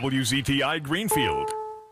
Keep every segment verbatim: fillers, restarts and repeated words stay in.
W Z T I Greenfield.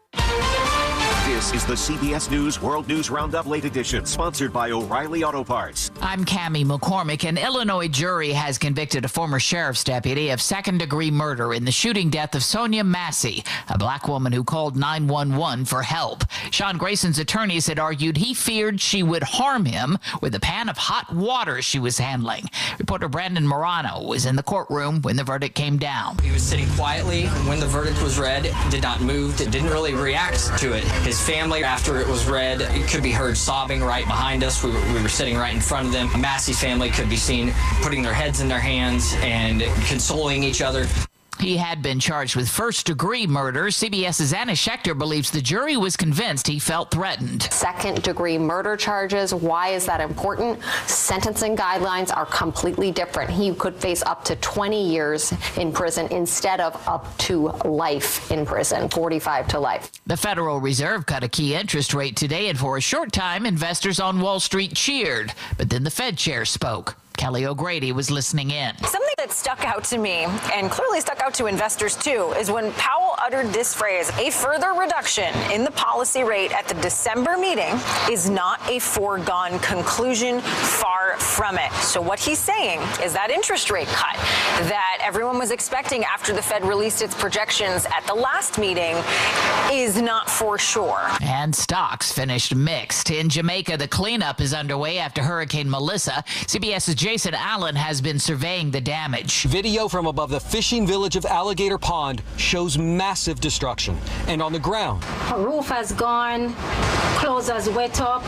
This is the C B S News World News Roundup Late Edition, sponsored by O'Reilly Auto Parts. I'm Cammie McCormick. An Illinois jury has convicted a former sheriff's deputy of second-degree murder in the shooting death of Sonia Massey, a black woman who called nine one one for help. Sean Grayson's attorneys had argued he feared she would harm him with a pan of hot water she was handling. Reporter Brandon Morano was in the courtroom when the verdict came down. He was sitting quietly when the verdict was read, did not move, didn't really react to it. His family, after it was read, it could be heard sobbing right behind us. We were, we were sitting right in front of them. Massey's family could be seen putting their heads in their hands and consoling each other. He had been charged with first-degree murder. CBS's Anna Schechter believes the jury was convinced he felt threatened. Second-degree murder charges. Why is that important? Sentencing guidelines are completely different. He could face up to twenty years in prison instead of up to life in prison, forty-five to life. The Federal Reserve cut a key interest rate today, and for a short time, investors on Wall Street cheered. But then the Fed chair spoke. Kelly O'Grady was listening in. Something that stuck out to me, and clearly stuck out to investors too, is when Powell uttered this phrase: a further reduction in the policy rate at the December meeting is not a foregone conclusion, far from it. So what he's saying is that interest rate cut that everyone was expecting after the Fed released its projections at the last meeting is not for sure. And stocks finished mixed. In Jamaica, the cleanup is underway after Hurricane Melissa. CBS's Jason Allen has been surveying the damage. Video from above the fishing village of Alligator Pond shows massive destruction. And on the ground, her roof has gone, clothes has wet up.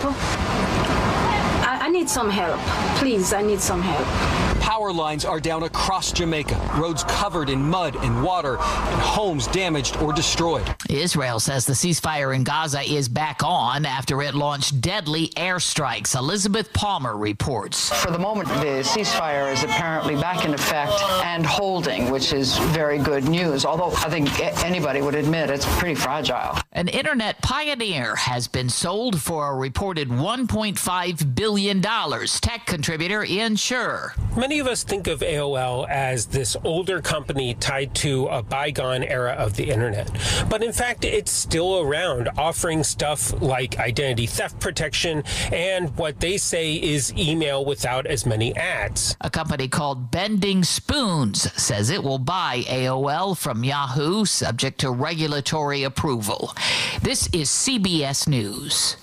I, I need some help. Please, I need some help. Power lines are down across Jamaica, roads covered in mud and water, and homes damaged or destroyed. Israel says the ceasefire in Gaza is back on after it launched deadly airstrikes. Elizabeth Palmer reports. For the moment, the ceasefire is apparently back in effect and holding, which is very good news, although I think anybody would admit it's pretty fragile. An internet pioneer has been sold for a reported one point five billion dollars. Tech contributor Ian Scher. Many of us think of A O L as this older company tied to a bygone era of the internet. But in fact, it's still around, offering stuff like identity theft protection and what they say is email without as many ads. A company called Bending Spoons says it will buy A O L from Yahoo, subject to regulatory approval. This is C B S News.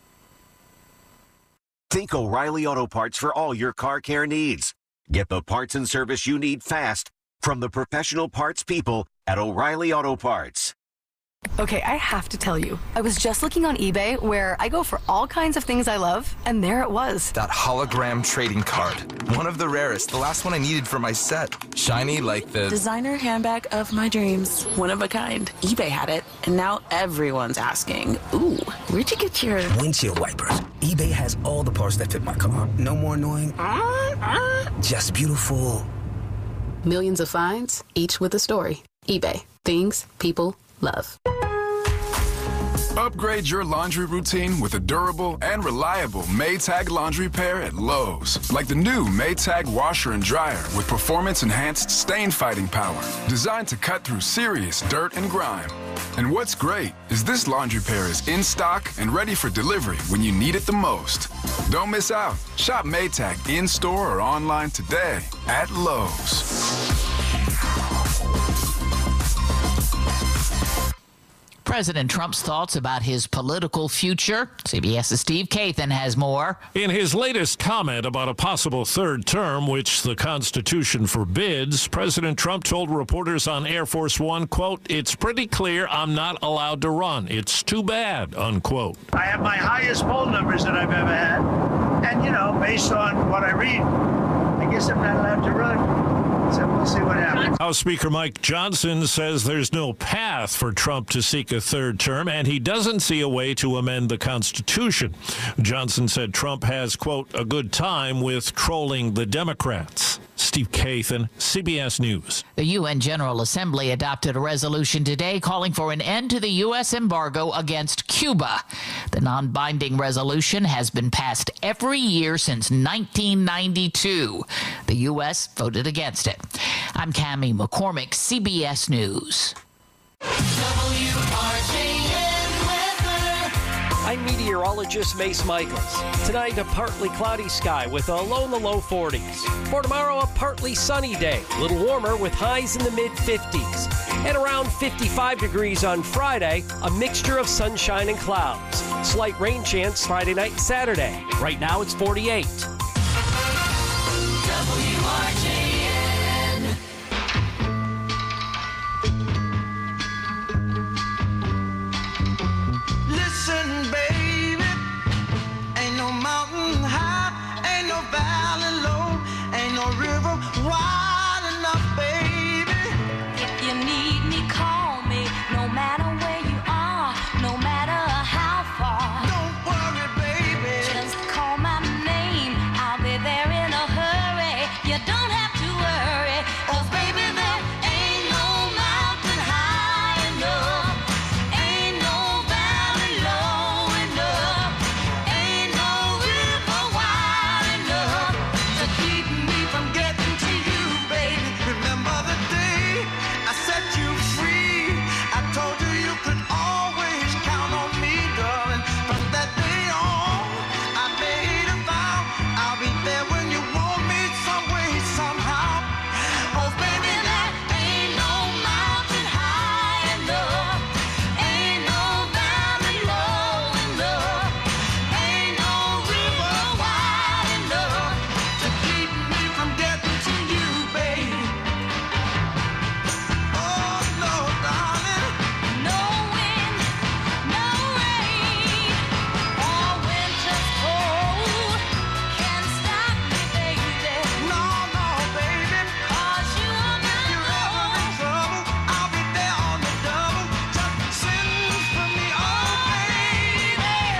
Think O'Reilly Auto Parts for all your car care needs. Get the parts and service you need fast from the professional parts people at O'Reilly Auto Parts. Okay, I have to tell you, I was just looking on eBay where I go for all kinds of things I love, and there it was. That hologram trading card. One of the rarest, the last one I needed for my set. Shiny like the designer handbag of my dreams. One of a kind. eBay had it, and now everyone's asking, ooh, where'd you get your windshield wipers? eBay has all the parts that fit my car. No more annoying, just beautiful. Millions of finds, each with a story. eBay. Things people love. Upgrade your laundry routine with a durable and reliable Maytag laundry pair at Lowe's. Like the new Maytag washer and dryer with performance-enhanced stain-fighting power. Designed to cut through serious dirt and grime. And what's great is this laundry pair is in stock and ready for delivery when you need it the most. Don't miss out. Shop Maytag in-store or online today at Lowe's. President Trump's thoughts about his political future. CBS's Steve Kathan has more. In his latest comment about a possible third term, which the Constitution forbids, President Trump told reporters on Air Force One, quote, "It's pretty clear I'm not allowed to run. It's too bad," unquote. I have my highest poll numbers that I've ever had. And, you know, based on what I read, I guess I'm not allowed to run. So we'll see what happens. House Speaker Mike Johnson says there's no path for Trump to seek a third term, and he doesn't see a way to amend the Constitution. Johnson said Trump has, quote, "a good time with trolling the Democrats." Steve Kathan, C B S News. The U N General Assembly adopted a resolution today calling for an end to the U S embargo against Cuba. The non-binding resolution has been passed every year since nineteen ninety-two. The U S voted against it. I'm Cammie McCormick, C B S News. W R J N weather. I'm meteorologist Mace Michaels. Tonight, a partly cloudy sky with a low in the low forties. For tomorrow, a partly sunny day, a little warmer with highs in the mid fifties. And around fifty-five degrees on Friday, a mixture of sunshine and clouds. Slight rain chance Friday night and Saturday. Right now, it's forty-eight. W R J N. Listen, baby, ain't no mountain high, ain't no valley low, ain't no river wide enough, baby. If you need me, call me, no matter where you are, no matter how far. Don't worry, baby. Just call my name, I'll be there in a hurry. You don't have to worry, 'cause baby, there ain't no mountain high enough, ain't no valley low enough, ain't no river wide enough to keep me from getting to you, baby. Remember the day I set you free? I told you you could always count on me, darling. From that day on, I made a vow I'll be there when you want me, some way, somehow. Oh, baby, There ain't no mountain high enough, ain't no valley low enough, ain't no river wide enough to keep me from getting to you, baby. Oh, no, darling. no wind, no rain, or winter's cold can stop me, baby. No, no, baby. 'Cause you are my If you're ever in trouble, I'll be there on the double. Just send for me, oh, baby.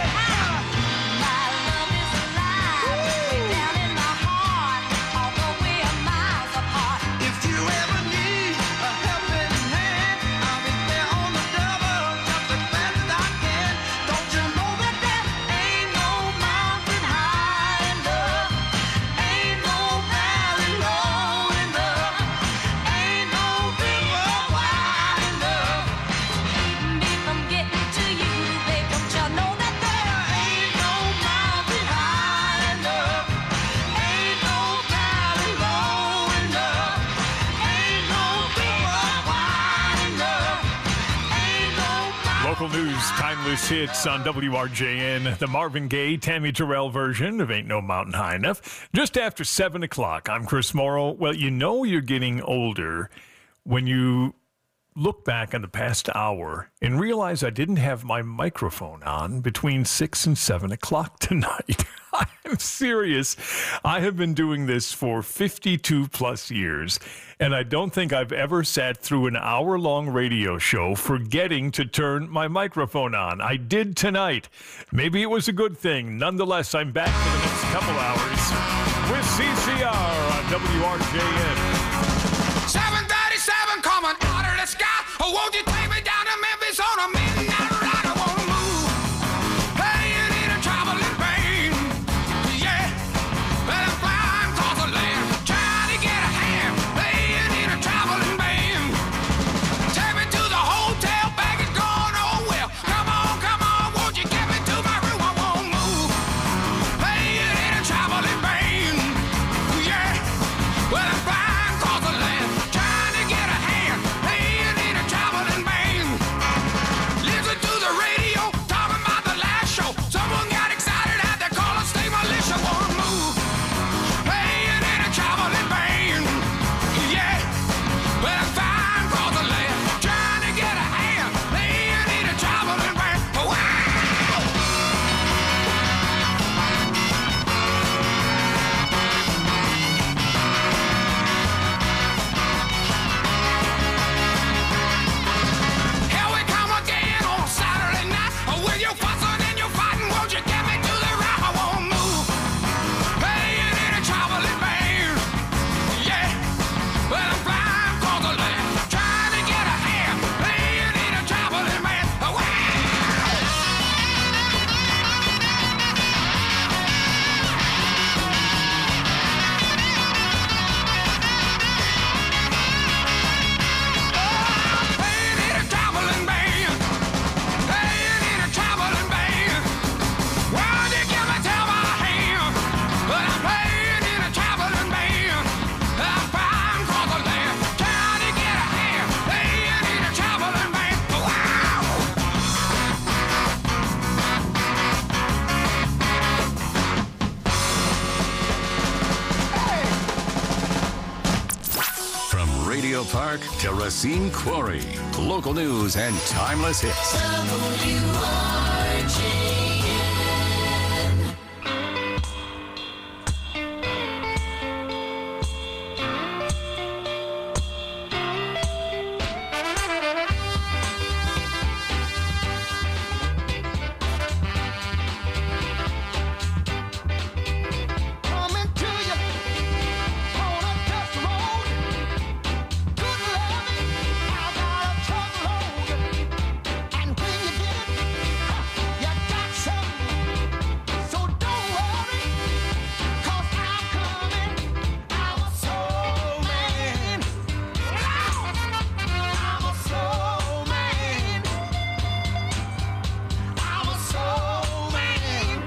My love is alive, way down in my heart, although we are miles apart. If you ever need a helping hand, I'll be there on the double, just as fast as I can. Don't you know that there Ain't no mountain high enough, ain't no valley low enough, ain't no river wide enough to keep me from getting to you, babe. Don't you know that there ain't no mountain high enough, ain't no valley low enough, ain't no river wide enough, ain't no Local news, timeless hits on W R J N. The Marvin Gaye, Tammy Terrell version of Ain't No Mountain High Enough. Just after seven o'clock, I'm Chris Morrow. Well, you know you're getting older when you look back on the past hour and realize I didn't have my microphone on between six and seven o'clock tonight. I'm serious. I have been doing this for fifty-two plus years, and I don't think I've ever sat through an hour-long radio show forgetting to turn my microphone on. I did tonight. Maybe it was a good thing. Nonetheless, I'm back for the next couple hours with C C R on W R J N. seven thirty-seven coming out of the sky. Oh, won't you take me down to Memphis on a midnight ride? I wanna move. Hey, you need a traveling pain. Yeah, well, I'm flying across the land, trying to get a hand. Hey, you need a traveling band. Take me to the hotel, baggage gone, oh well. Come on, come on, won't you get me to my room? I won't move. Hey, you need a traveling band. Yeah, well, I'm flying across the land, trying to get a hand. Hey, you need a traveling band. Park to Racine Quarry. Local news and timeless hits. W R J N. Coming to you on a dust road. Good loving, I got a truckload. And when you get it, you got something. So don't worry, 'cause I'm coming. I'm a soul man. I'm a soul man. I'm a soul man.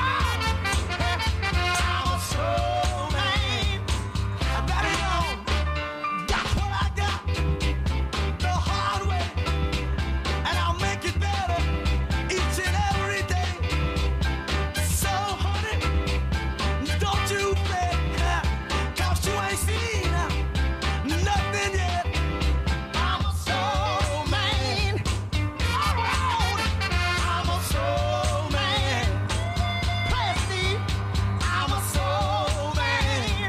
I'm a soul man. I got it on. Got what I got the hard way, and I'll make it better each and every day. So, honey, don't you fret, 'cause you ain't seen nothing yet. I'm a soul man. All right, I'm a soul man. Play it, Steve. I'm a soul man.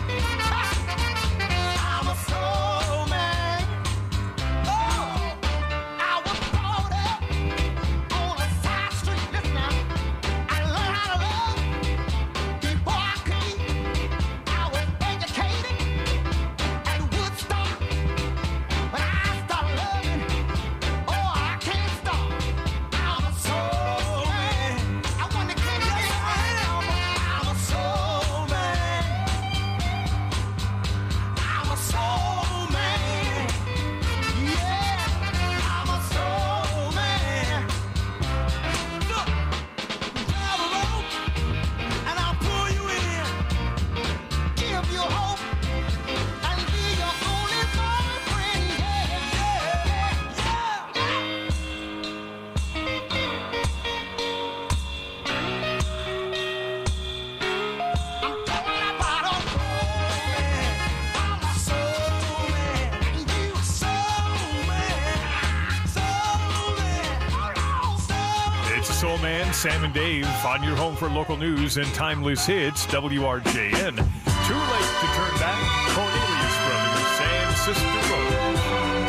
I'm a soul man. Oh, I was brought up on a side street. Listen now, I learned how to love before I could eat. I was educated at Woodstock. When I started loving, oh, I can't stop. I'm a soul man. I want to get you down. I'm a soul man. I'm a soul man. Yeah, I'm a soul man. Look, grab a rope and I'll pull you in. Give you hope and be your only boyfriend. Yeah, yeah, yeah. I'm talking about a soul man. I'm a soul man. You a soul man. Soul man. Soul It's Soul Man, Sam and Dave on your home for local news and timeless hits, W R J N. Too late to turn back. Cornelius Brothers and Sister Rose.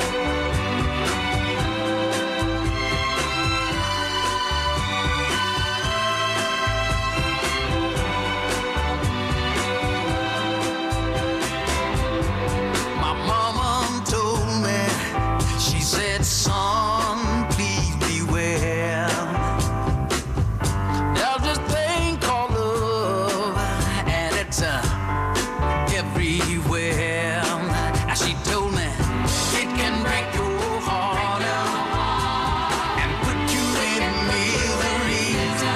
My mama told me, she said, son, please beware. There's this thing called love, and it's uh, everywhere. And she told me, it can break your heart out and put you in misery.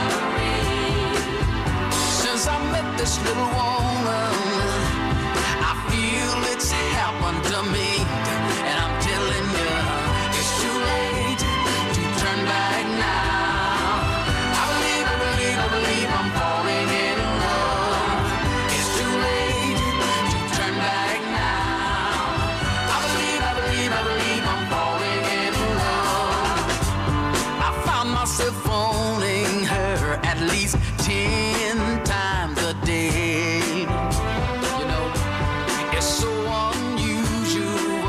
Since I met this little woman, I feel it's happened to me, and I'm telling you, it's too late to turn back now. I believe, I believe, I believe I'm falling in love. It's too late to turn back now. I believe, I believe, I believe I'm falling in love. I found myself phoning her at least ten times a day. You know, it's so unusual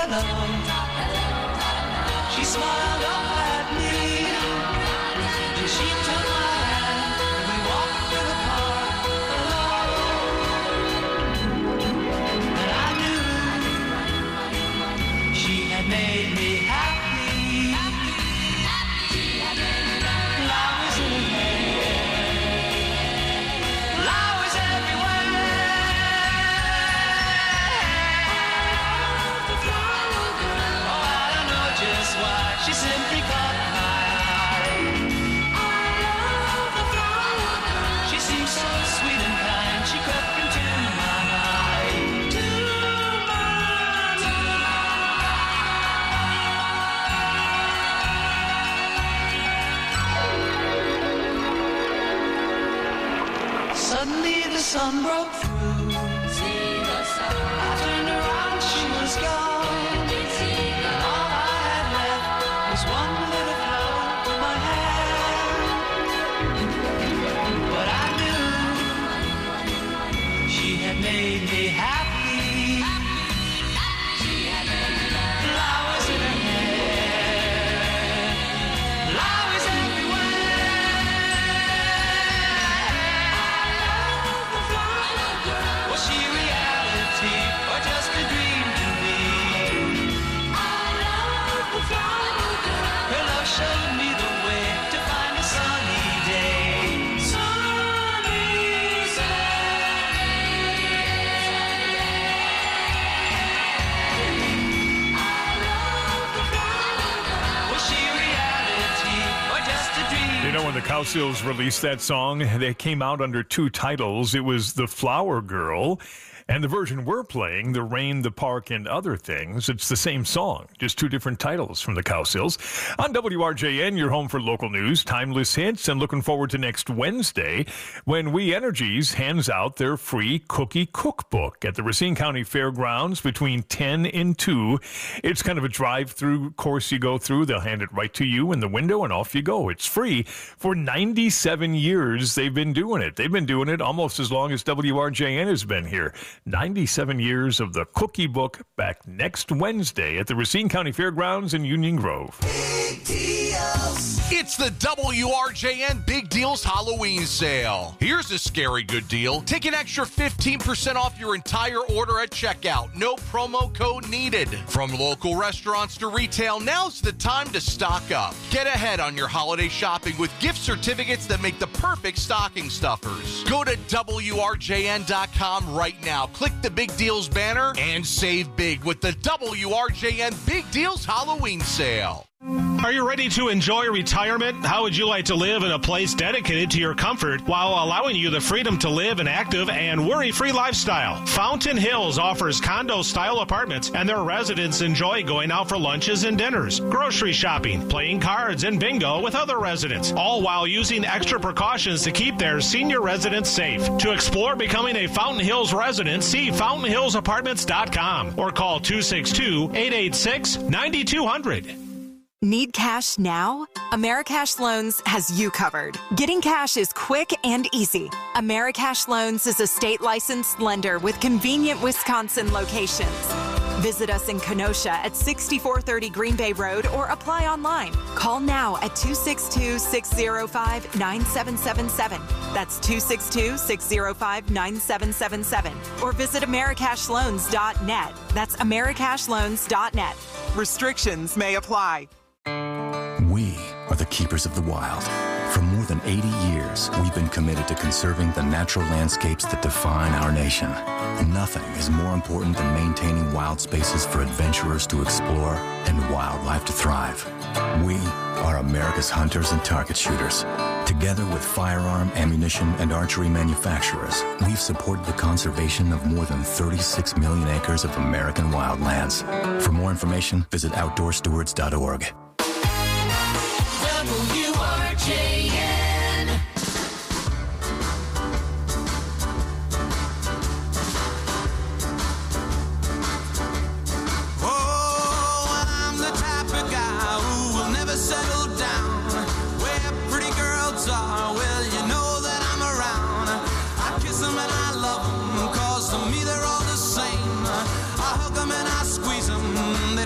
hello. She smiled up at me, and she took my hand, and we walked through the park alone. And I knew she had made me happy. Flowers in her hair, flowers everywhere. Oh, I don't know just why, she simply caught my eye. She seemed so sweet and kind, she crept into my mind. To Suddenly the sun broke through. I turned around, she was gone. All I had left was one little flower in my hand. But I knew she had made me happy. Flowers in her hair, flowers everywhere. Was she reality or just a dream to me? Her love showed me the way to find a sunny day. Sunny day. Was she reality or just a dream? You know, when the Cowsills released that song, they came out under two titles. It was The Flower Girl, and the version we're playing, The Rain, the Park, and Other Things. It's the same song, just two different titles from the Cowsills. On W R J N, your home for local news, timeless hits, and looking forward to next Wednesday when We Energies hands out their free cookie cookbook at the Racine County Fairgrounds between ten and two. It's kind of a drive-through course you go through. They'll hand it right to you in the window, and off you go. It's free. For ninety-seven years, they've been doing it. They've been doing it almost as long as W R J N has been here. ninety-seven years of the cookie book, back next Wednesday at the Racine County Fairgrounds in Union Grove. It's the W R J N Big Deals Halloween Sale. Here's a scary good deal. Take an extra fifteen percent off your entire order at checkout. No promo code needed. From local restaurants to retail, now's the time to stock up. Get ahead on your holiday shopping with gift certificates that make the perfect stocking stuffers. Go to W R J N dot com right now. Click the Big Deals banner and save big with the W R J N Big Deals Halloween Sale. Are you ready to enjoy retirement? How would you like to live in a place dedicated to your comfort while allowing you the freedom to live an active and worry-free lifestyle? Fountain Hills offers condo-style apartments, and their residents enjoy going out for lunches and dinners, grocery shopping, playing cards, and bingo with other residents, all while using extra precautions to keep their senior residents safe. To explore becoming a Fountain Hills resident, see fountain hills apartments dot com or call two six two, eight eight six, nine two zero zero. Need cash now? Americash Loans has you covered. Getting cash is quick and easy. Americash Loans is a state licensed lender with convenient Wisconsin locations. Visit us in Kenosha at sixty-four thirty Green Bay Road or apply online. Call now at two six two, six zero five, nine seven seven seven. That's two six two, six zero five, nine seven seven seven. Or visit americash loans dot net. That's americash loans dot net. Restrictions may apply. We are the keepers of the wild. For more than eighty years, we've been committed to conserving the natural landscapes that define our nation. Nothing is more important than maintaining wild spaces for adventurers to explore and wildlife to thrive. We are America's hunters and target shooters. Together with firearm, ammunition, and archery manufacturers, we've supported the conservation of more than thirty-six million acres of American wildlands. For more information, visit outdoor stewards dot org. W R J N. Oh, I'm the type of guy who will never settle down. Where pretty girls are, well, you know that I'm around. I kiss them and I love them, cause to me they're all the same. I hug them and I squeeze them,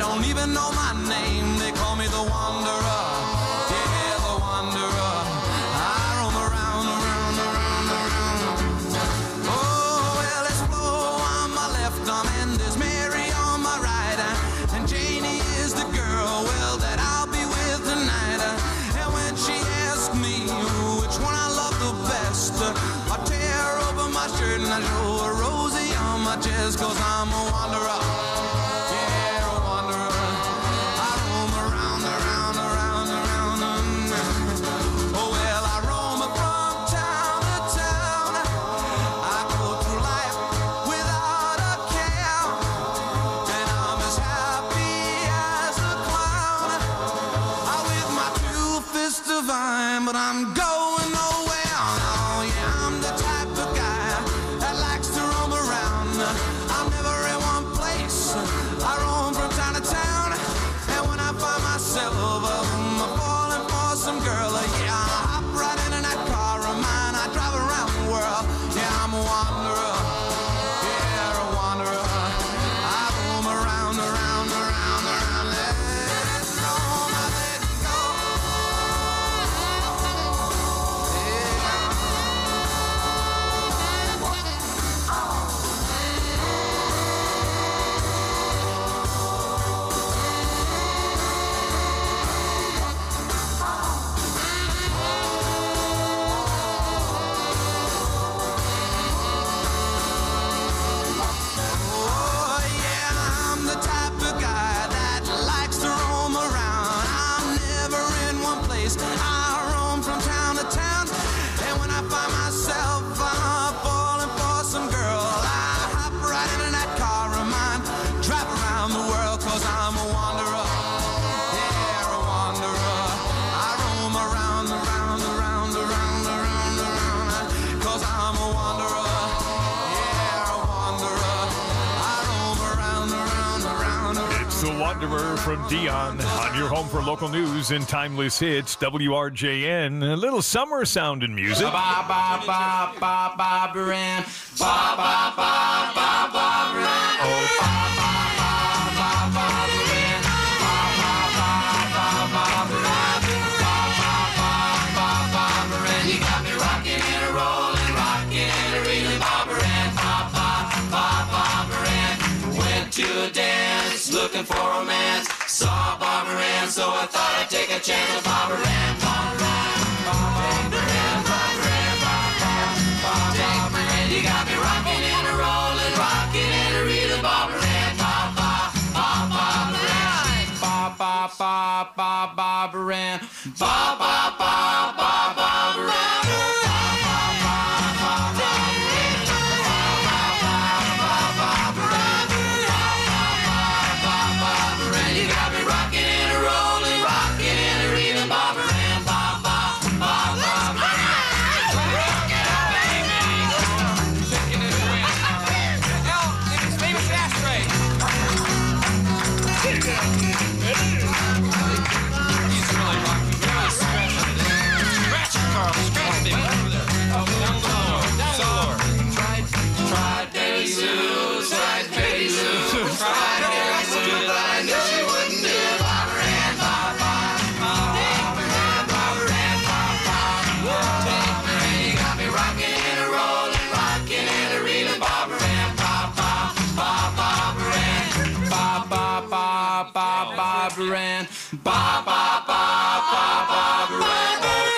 and I show a rosy on my chest, cause I'm a wanderer. Yeah, a wanderer. I roam around, around, around, around. Oh, well, I roam from town to town. I go through life without a care. And I'm as happy as a clown. I with my two fists divine, but I'm going nowhere. Oh, yeah, I'm the type of guy that likes to roam around. I'm never in one place. I roam from town to town. And when I find myself um, falling for some girl, uh, yeah, I hop right into that car of mine. I drive around the world. Yeah, I'm a wanderer. Yeah, a wanderer. I roam around, around, around, around. Let it go, now let it go. Oh, yeah, I'm the type of guy that likes to roam around. I'm never in one place. I roam from town to town. And when I find myself uh, falling for some girl, I hop right into that car of mine, drive around the world, cause I'm a wanderer. Yeah, a wanderer. I roam around, around, around, around, around, around, cause I'm a wanderer. Yeah, a wanderer. I roam around, around, around, around. It's The Wanderer from Dion on your home for local news and timeless hits, W R J N. A little summer sounding music. Ba ba ba ba ba Baran. Ba ba ba ba ba Baran. Oh, ba ba ba ba ba Baran. Ba ba ba ba ba Baran. Ba ba ba ba ba Baran. You got me rocking and a rolling, rocking and a reeling, ba Baran. Ba ba ba ba Baran. Went to a dance, looking for romance. Saw Bob Moran, so I thought I'd take a chance with Bob Moran. Bob Moran, Bob Moran, Bob Moran, Bob Moran. You got me rocking and a rolling, rocking and a reeling, Bob Moran. Bob, Bob, Bob, Bob Moran. Bob, Bob, Bob, Bob, Bob Moran. Bob, Bob, Bob, Bob, Bob Moran. You got me rocking and a rolling, rocking and a reeling, Bob Moran, Bob, Bob, Bob, Bob Moran. Rock it out, baby. Picking it away. Hell, it's famous ashtray. He's really rocking. Really stretching it. Stretch, Carl, stretch, baby. Over there. Oh, down below. Down below. Tried, tried, Betty Lou, tried, Betty Lou, tried, Betty Lou, but I knew she wouldn't do it. Bob Moran, Bob, Bob, Bob Moran, Bob Moran, Bob, Bob, Bob Moran. You got me rocking and a rolling, rocking and a reeling, Bob Moran, Bob, Bob, Bob, Bob Moran, Bob, Bob, Bob, Bob, Bob Moran, Bob, Bob, Bob, Bob, Bob Moran.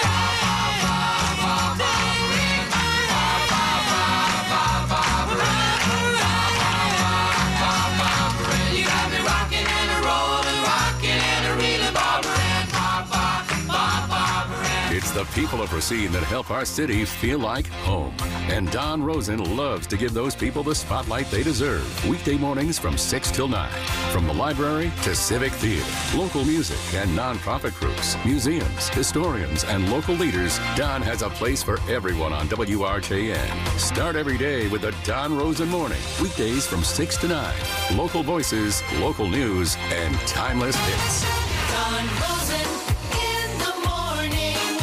You got me rocking and a rolling, rocking and a reeling, Bob Moran, Bob, Bob, Bob, Bob Moran. It's the people of Racine that help our city feel like home. And Don Rosen loves to give those people the spotlight they deserve. Weekday mornings from six till nine. From the library to Civic Theater, local music and nonprofit groups, museums, historians, and local leaders, Don has a place for everyone on W R J N. Start every day with the Don Rosen Morning. Weekdays from six to nine. Local voices, local news, and timeless hits. Don Rosen in the morning.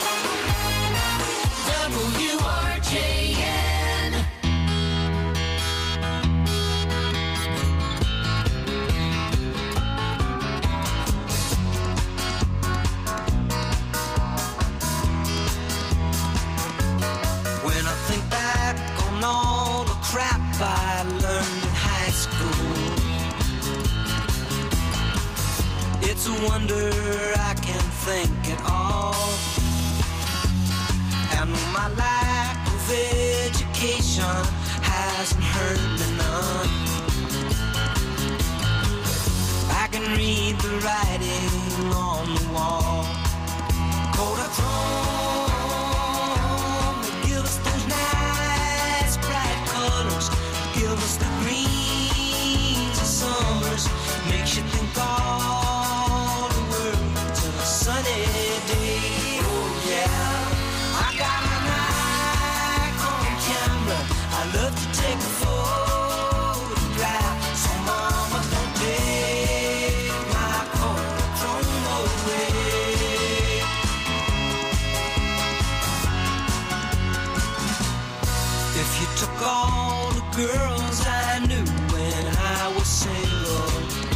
W R J N. When I think back on all the crap I learned in high school, it's a wonder I can think at all. And my lack of education nation hasn't hurt me none. I can read the writing on the wall. Kodachrome, they give us those nice bright colors, give us the greens of summers, makes you think all the world's a sunny day. Oh yeah, I got my Nikon camera, I love to take a photograph, so mama don't take my Kodachrome away. If you took all the girls I knew when I was single,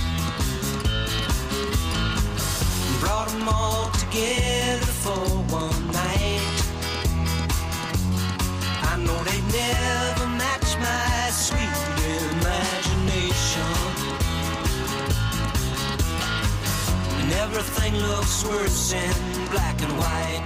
brought them all together for one night, I know they never match my sweet imagination, and everything looks worse in black and white.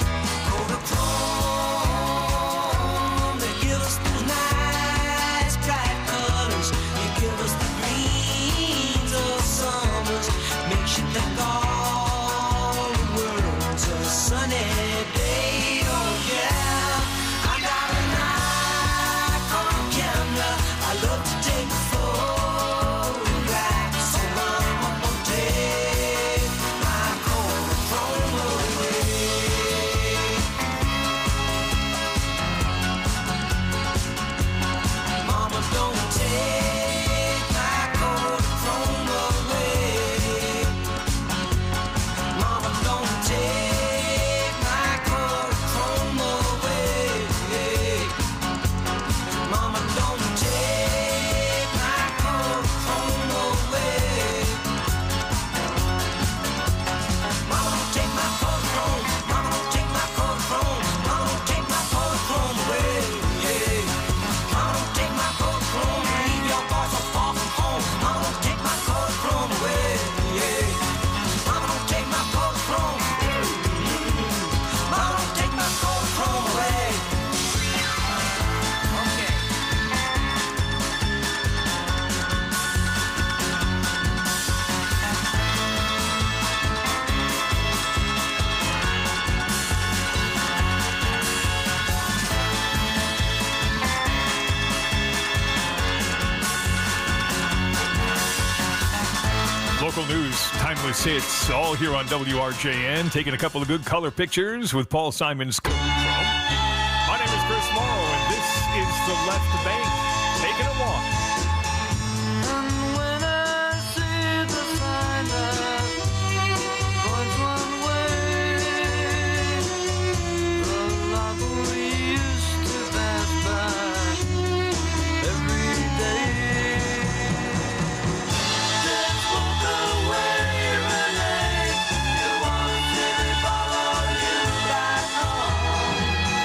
Kodachrome, they give us those nice bright colors, they give us the greens of summers, makes you think all the world's a sunny day. Oh yeah, I got a Nikon camera, I love to take a photograph, so mama won't take my Kodachrome away. Mama, don't take my Kodachrome away. Mama, don't take my Kodachrome away. Mama, don't take my Kodachrome away. Mama, don't take my Kodachrome. Mama, don't take my Kodachrome. Mama, don't take my Kodachrome away. Mama, don't take my Kodachrome. Leave your boy so far from home. Mama, don't take my Kodachrome away. Mama, don't take my Kodachrome. Mama, don't take my Kodachrome away. Okay. Local news, timeless hits, all here on W R J N. Taking a couple of good color pictures with Paul Simon's Kodachrome. My name is Chris Morrow, and this is The Left Bank. Taking a walk. And when I see the sign that points one way, the love we used to pass by every day. Just walk away, Renee. You want to follow you back home.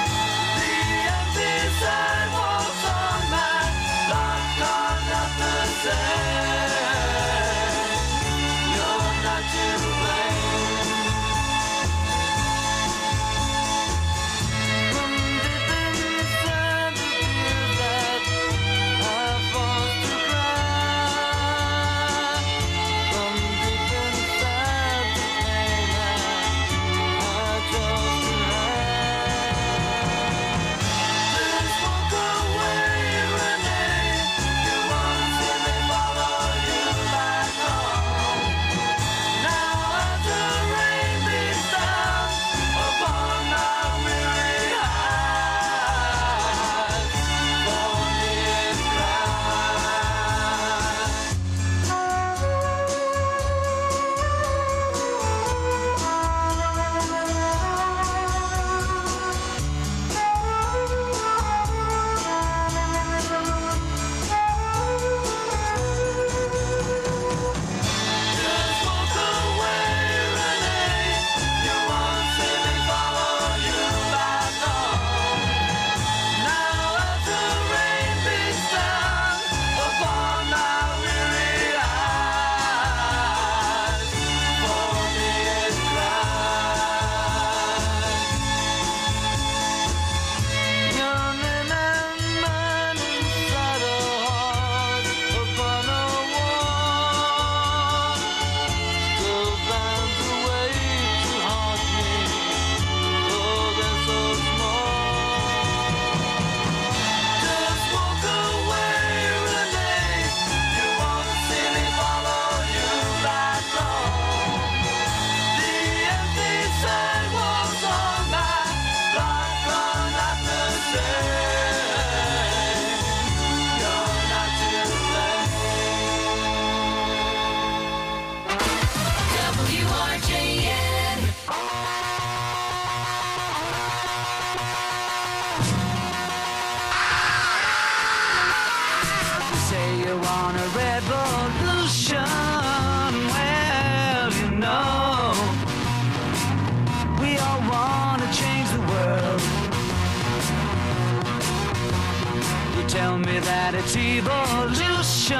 tell me that it's evolution.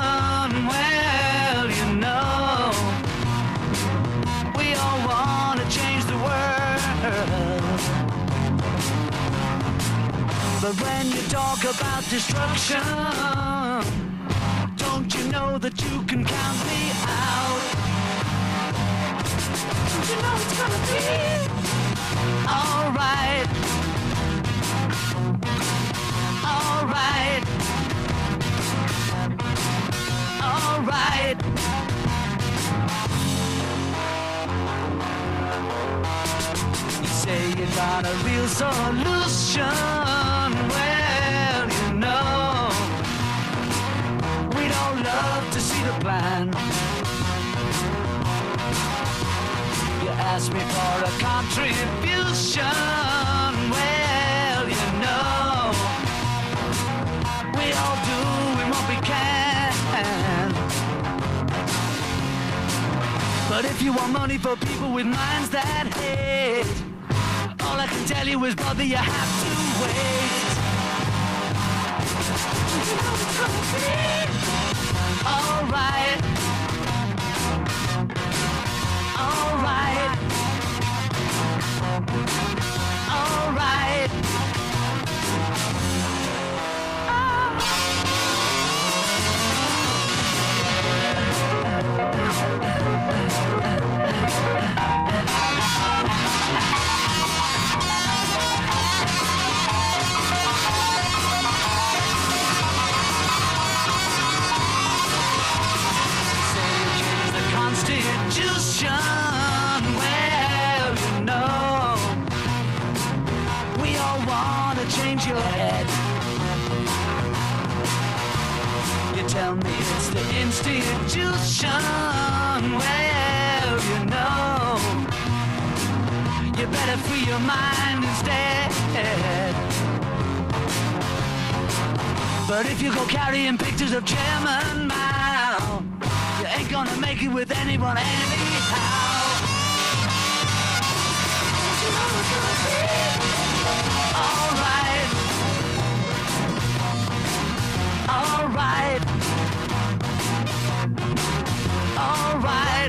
Well, you know, we all want to change the world. But when you talk about destruction, don't you know that you can count me out? Don't you know it's gonna be alright? Alright. Alright. You say you got a real solution. Well, you know, we'd all love to see the plan. You ask me for a contribution. Well, you know, we all doing what we can. But if you want money for people with minds that hate, all I can tell you is, brother, you have to wait. You know it's gonna be alright. Alright. Alright. Constitution, well, you know, we all want to change your head. You tell me it's the institution, well, you know, you better free your mind instead. But if you go carrying pictures of Chairman Mao, you ain't gonna make it with anyone anyhow. You know it's gonna be alright. Alright. Alright.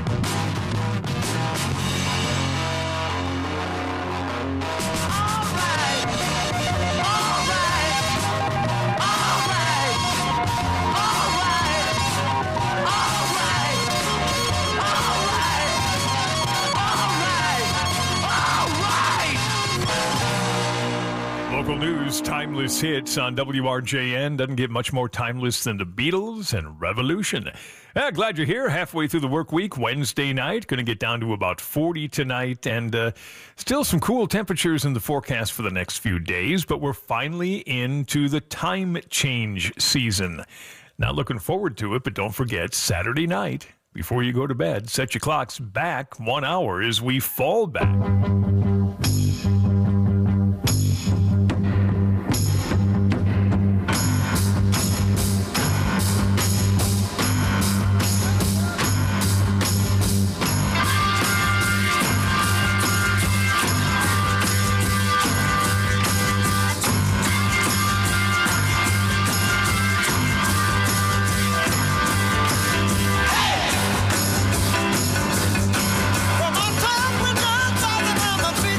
Local news, timeless hits on W R J N. Doesn't get much more timeless than the Beatles and Revolution. Ah, glad you're here. Halfway through the work week, Wednesday night. Going to get down to about forty tonight. And uh, still some cool temperatures in the forecast for the next few days. But we're finally into the time change season. Not looking forward to it, but don't forget, Saturday night, before you go to bed, set your clocks back one hour as we fall back. Well, my time went down, falling on my feet.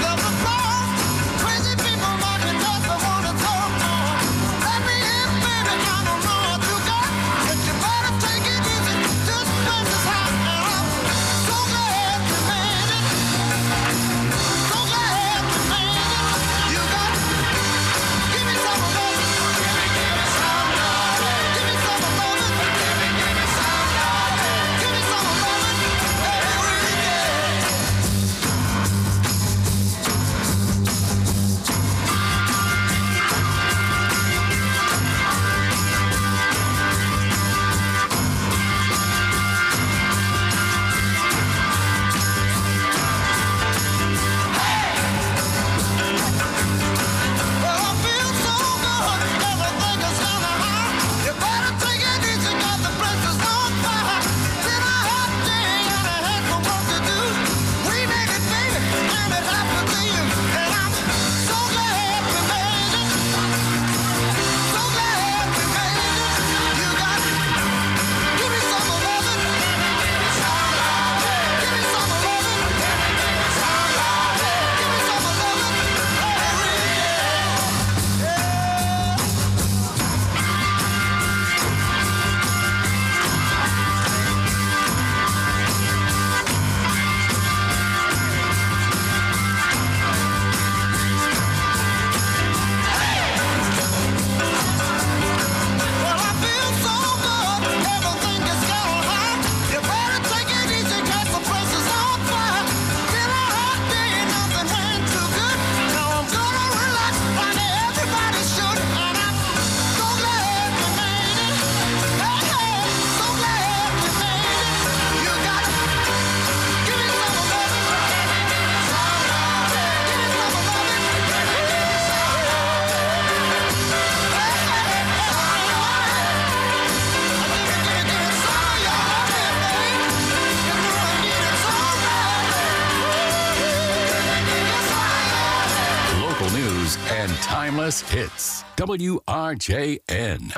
timeless hits. W R J N.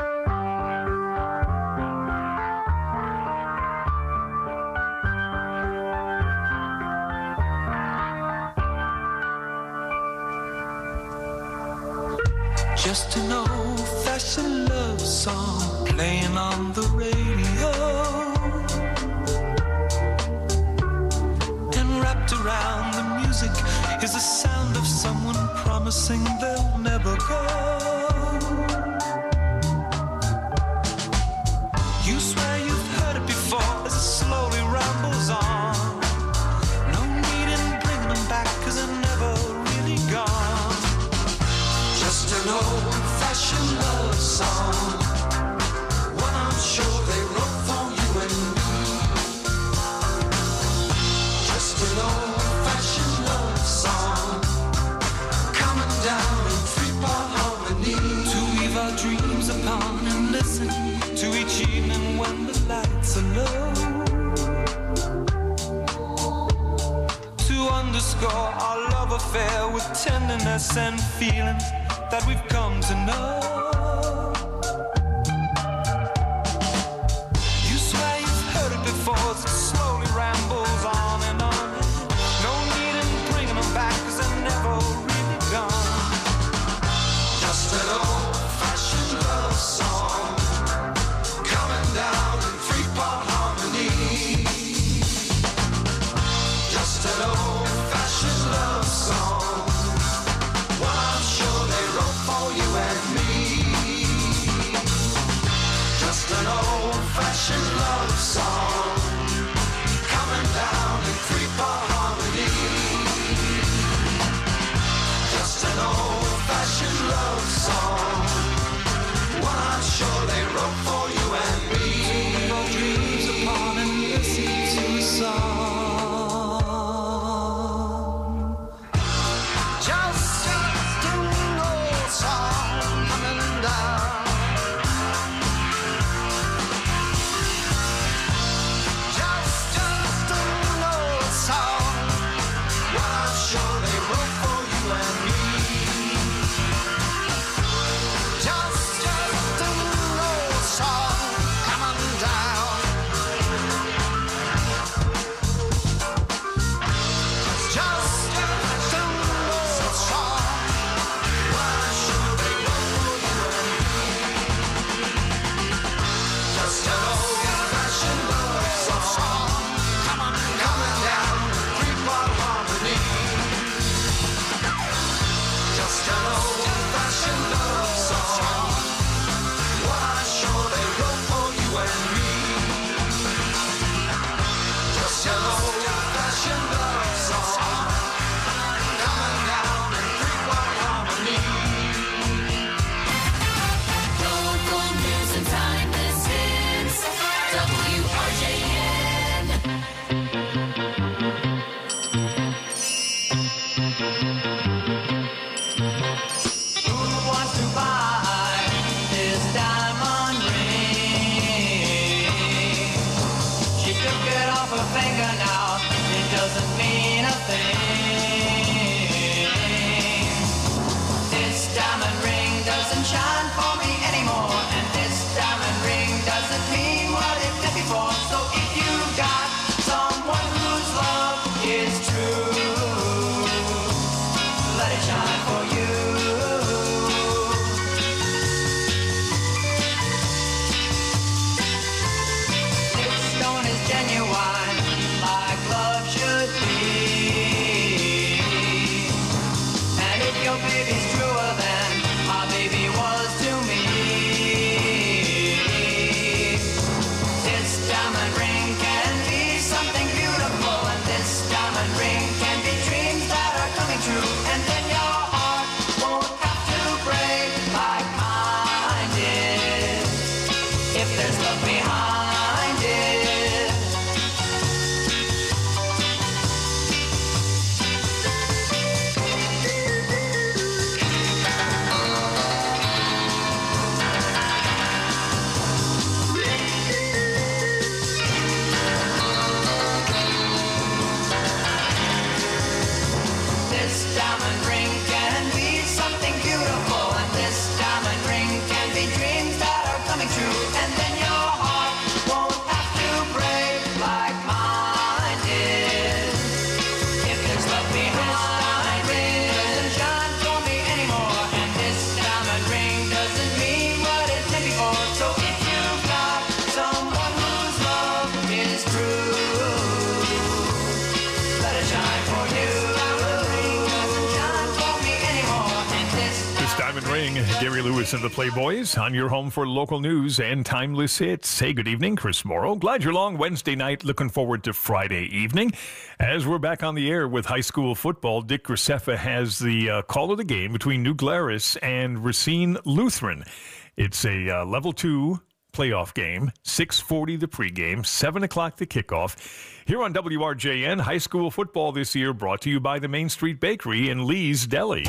Just an old-fashioned love song playing on the radio, and wrapped around the music is the sound of someone promising they'll never go. You swear you've heard it before as it slowly rambles on. No need in bringing them back 'cause they're never really gone. Just an old-fashioned love song, one I'm sure they wrote for you and me. Just an old-fashioned love song, coming down in three-part harmony, to weave our dreams upon and listen to each evening when the lights are low, to underscore our love affair with tenderness and feelings that we've come to know. You swear you've heard it before as it slowly rambles on and on. No need in bringing them back 'cause they're never really gone. Just an old-fashioned love song, coming down in three-part harmony. Just an old-fashioned love song, one I'm sure they wrote for you and me. Just an old-fashioned love song, coming down in three-part harmony. Just an old-fashioned love song, one I'm sure they wrote for you and me. Your dreams upon and listen to a song. Just an old song coming down. Just, just an old song, what I'm sure they wrote for you and me. Just, just an old song coming down. Just, just an old song, what I'm sure they wrote for you and me. Just an old-fashioned love song, coming, coming down, three-part harmony. Just an old-fashioned love song, what I'm sure they wrote for you and me. Just an old-fashioned love song, coming down in three-part harmony. Local news and timeless hits. W R J N. Who wants to buy this diamond ring? She took it off her finger now, it doesn't mean a thing. This diamond ring doesn't shine for me anymore, and this diamond ring doesn't mean what it did before. So if you got someone whose love is true, let it shine for you. This stone is genuine, like love should be. And if your baby's truer than my baby was to me, ring doesn't mean what it meant before. So if you've got someone whose love is true, let it shine for you. The ring doesn't shine for me anymore. And this This Diamond Ring, Gary Lewis and the Playboys on your home for local news and timeless hits. Hey, good evening, Chris Morrow. Glad you're along Wednesday night. Looking forward to Friday evening. As we're back on the air with high school football, Dick Graceffa has the uh, call of the game between New Glarus and Racine Lutheran. It's a uh, level two playoff game, six forty the pregame, seven o'clock the kickoff. Here on W R J N, high school football this year brought to you by the Main Street Bakery and Lee's Deli.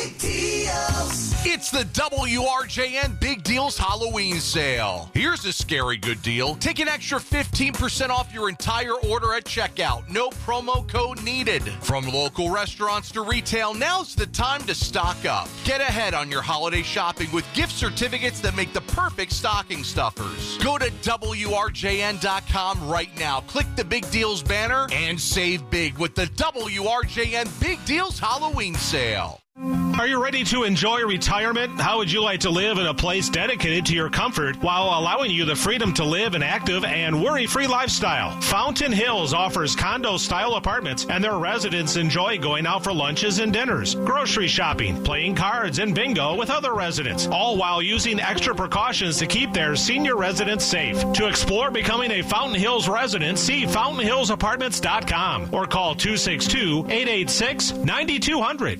It's the W R J N Big Deals Halloween Sale. Here's a scary good deal. Take an extra fifteen percent off your entire order at checkout. No promo code needed. From local restaurants to retail, now's the time to stock up. Get ahead on your holiday shopping with gift certificates that make the perfect stocking stuffers. Go to W R J N dot com right now. Click the Big Deals banner and save big with the W R J N Big Deals Halloween Sale. Are you ready to enjoy retirement? How would you like to live in a place dedicated to your comfort while allowing you the freedom to live an active and worry-free lifestyle? Fountain Hills offers condo-style apartments, and their residents enjoy going out for lunches and dinners, grocery shopping, playing cards, and bingo with other residents, all while using extra precautions to keep their senior residents safe. To explore becoming a Fountain Hills resident, see fountain hills apartments dot com or call two six two, eight eight six, nine two zero zero.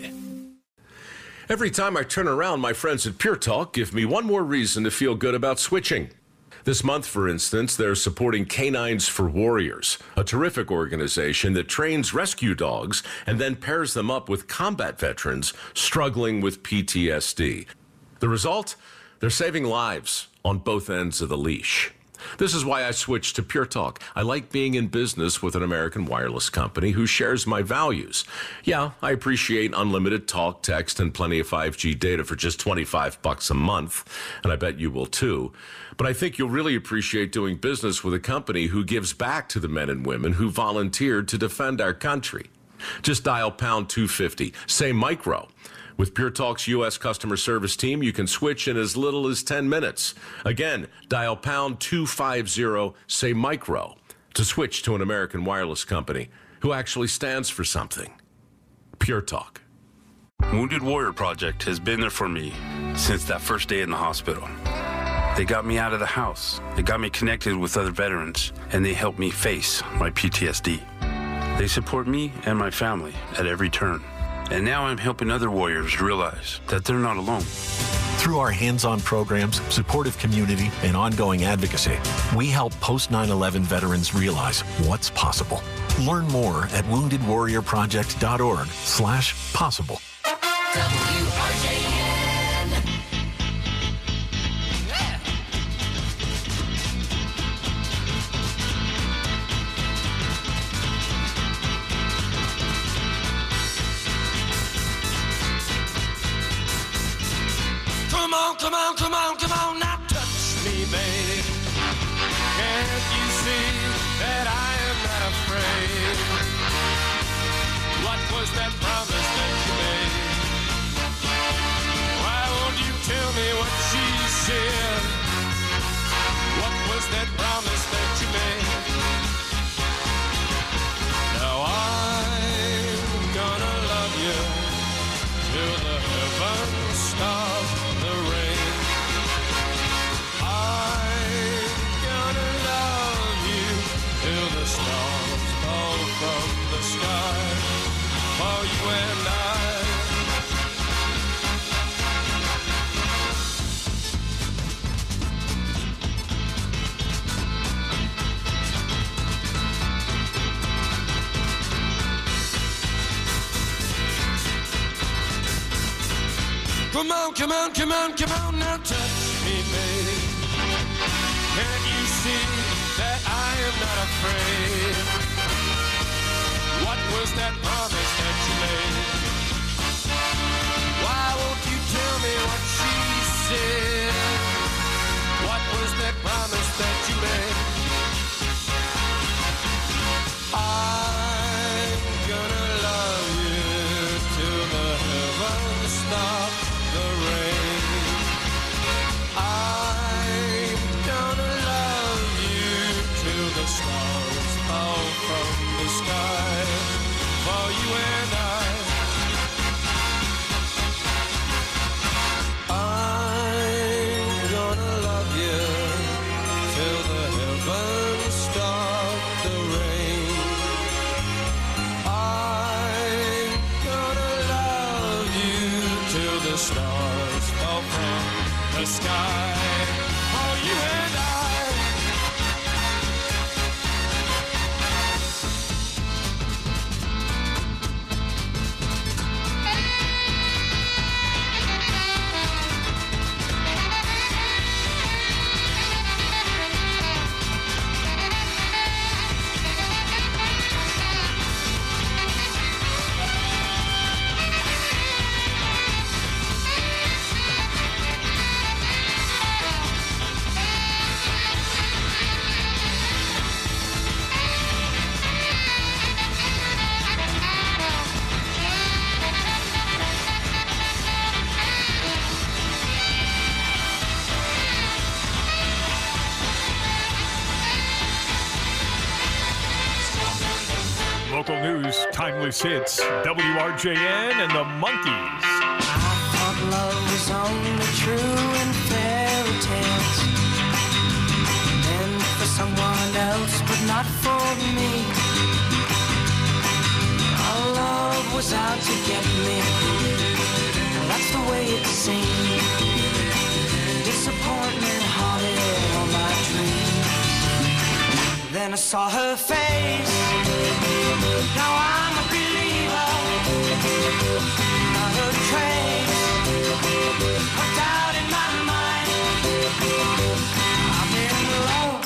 Every time I turn around, my friends at Pure Talk give me one more reason to feel good about switching. This month, for instance, they're supporting Canines for Warriors, a terrific organization that trains rescue dogs and then pairs them up with combat veterans struggling with P T S D. The result? They're saving lives on both ends of the leash. This is why I switched to Pure Talk. I like being in business with an American wireless company who shares my values. Yeah, I appreciate unlimited talk, text, and plenty of five G data for just twenty-five bucks a month, and I bet you will too. But I think you'll really appreciate doing business with a company who gives back to the men and women who volunteered to defend our country. Just dial pound two fifty, say micro. With Pure Talk's U S customer service team, you can switch in as little as ten minutes. Again, dial pound two fifty, say micro, to switch to an American wireless company who actually stands for something. Pure Talk. Wounded Warrior Project has been there for me since that first day in the hospital. They got me out of the house. They got me connected with other veterans, and they helped me face my P T S D. They support me and my family at every turn. And now I'm helping other warriors realize that they're not alone. Through our hands-on programs, supportive community, and ongoing advocacy, we help post nine eleven veterans realize what's possible. Learn more at wounded warrior project dot org slash possible. W R J N. Come on, come on, come on, come on, now touch me, babe. Can't you see that I am not afraid? What was that promise that you made? Why won't you tell me what she said? What was that promise that you made? Now I'm gonna love you till the heavens stop the rain. I'm gonna love you till the stars fall from the sky for you and I. Come on, come on, come on, come on, now touch me, babe. Can't you see that I am not afraid? What was that promise that you made? Why won't you tell me what she said? What was that promise that you made? I'm gonna love you till the heavens stop the rain. the sky for you and I. Local news, timeless hits, W R J N and the Monkees. I thought love was only true in fairy tales, meant for someone else, but not for me. Our love was out to get me, that's the way it seemed. Disappointment haunted all my dreams. Then I saw her face. Now I'm a believer, not a trace of doubt in my mind. I'm in love.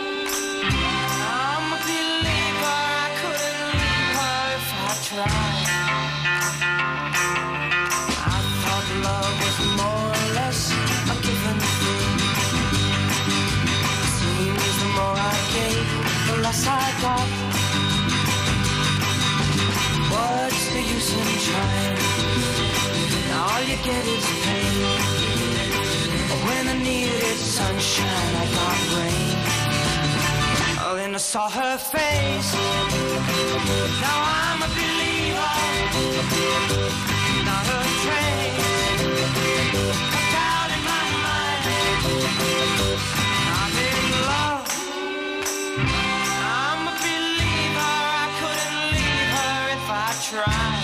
I'm a believer. I couldn't leave her if I tried. I thought love was more or less a given thing. Seems the more I gave, the less I got. What's the use in trying? All you get is pain. When I needed sunshine, I got rain. Oh, then I saw her face. Now I'm a believer, not a trace of doubt in my mind. I'm in love. I'm a believer. I couldn't leave her if I tried.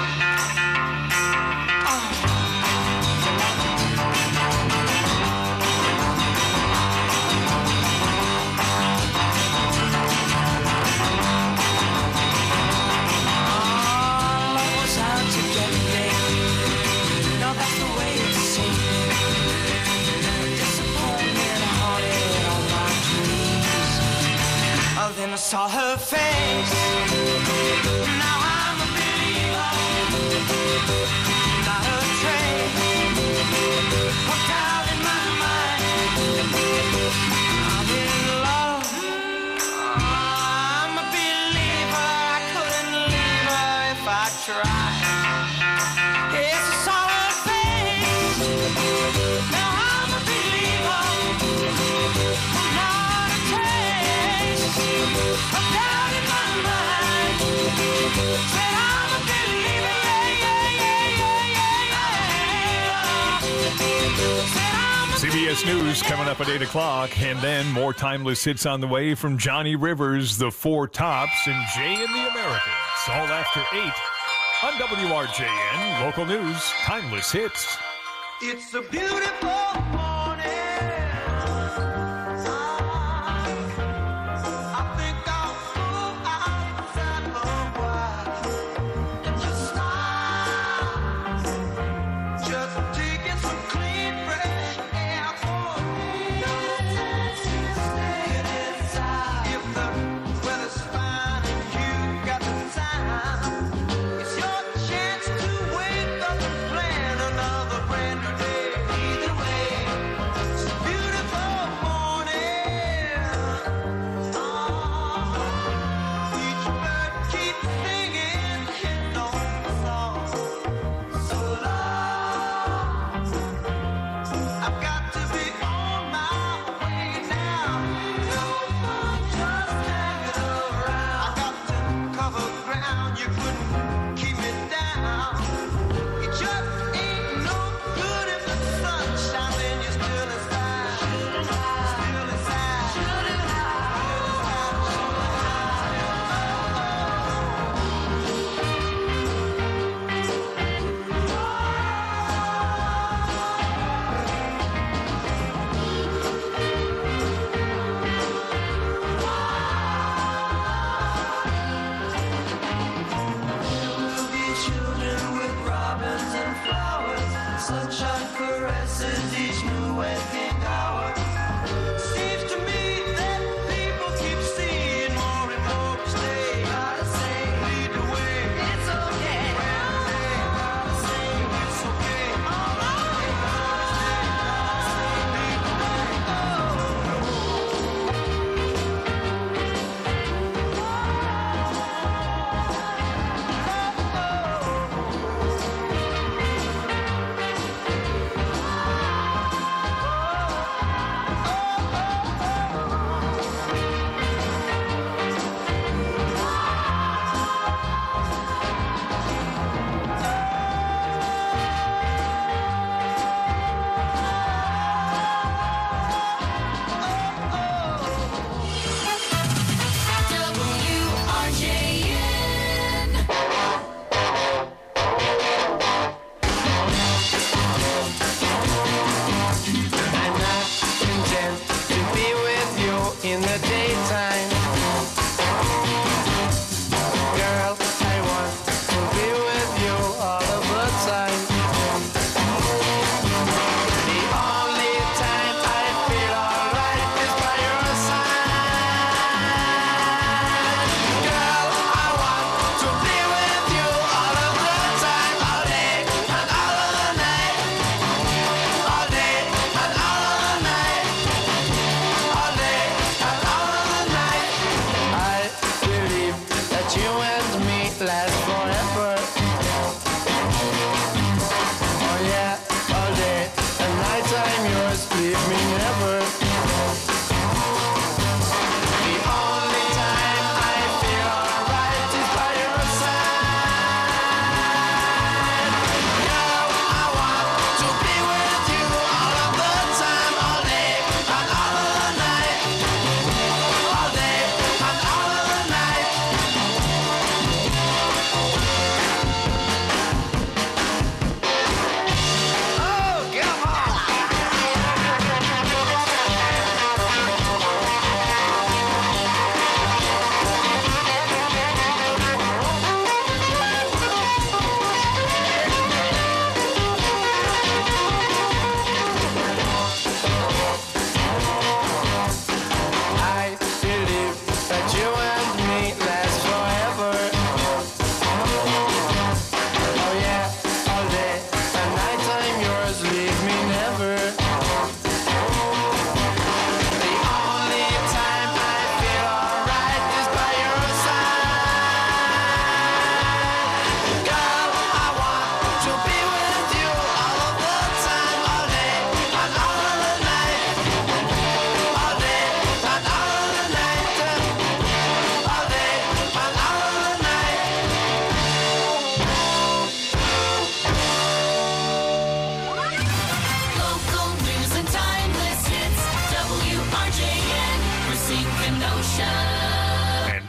Then I saw her face. Now I'm a believer, not a trace of doubt in my mind. I'm in love. I'm a believer. I couldn't leave her if I tried. Yes, I saw her face. Now I'm a believer, not a trace of doubt in my mind. Said I'm a believer, yeah, yeah, yeah, yeah, yeah. Said I'm a C B S News coming up at eight o'clock, and then more timeless hits on the way from Johnny Rivers, The Four Tops, and Jay and the Americans. All after eight on W R J N. Local news, timeless hits. It's a beautiful morning. I think I'll go outside a while and just stop. Just taking some clean, fresh air for me. Get inside. If the weather's fine and you got the time, it's your chance to wake up and plan another brand new day. Either way.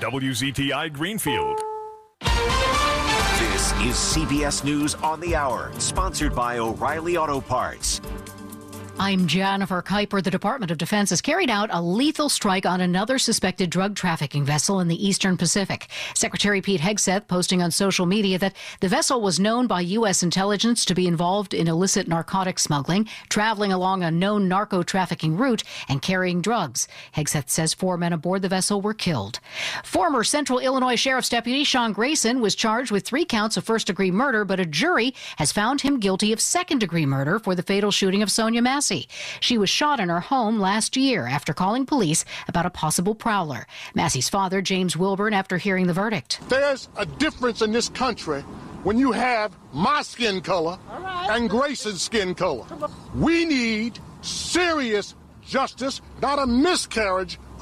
W Z T I Greenfield. This is C B S News on the Hour, sponsored by O'Reilly Auto Parts. I'm Jennifer Kuiper. The Department of Defense has carried out a lethal strike on another suspected drug trafficking vessel in the Eastern Pacific. Secretary Pete Hegseth posting on social media that the vessel was known by U S intelligence to be involved in illicit narcotic smuggling, traveling along a known narco trafficking route, and carrying drugs. Hegseth says four men aboard the vessel were killed. Former Central Illinois Sheriff's Deputy Sean Grayson was charged with three counts of first-degree murder, but a jury has found him guilty of second-degree murder for the fatal shooting of Sonia Massey. She was shot in her home last year after calling police about a possible prowler. Massey's father, James Wilburn, after hearing the verdict. There's a difference in this country when you have my skin color and Grayson's skin color. We need serious justice, not a miscarriage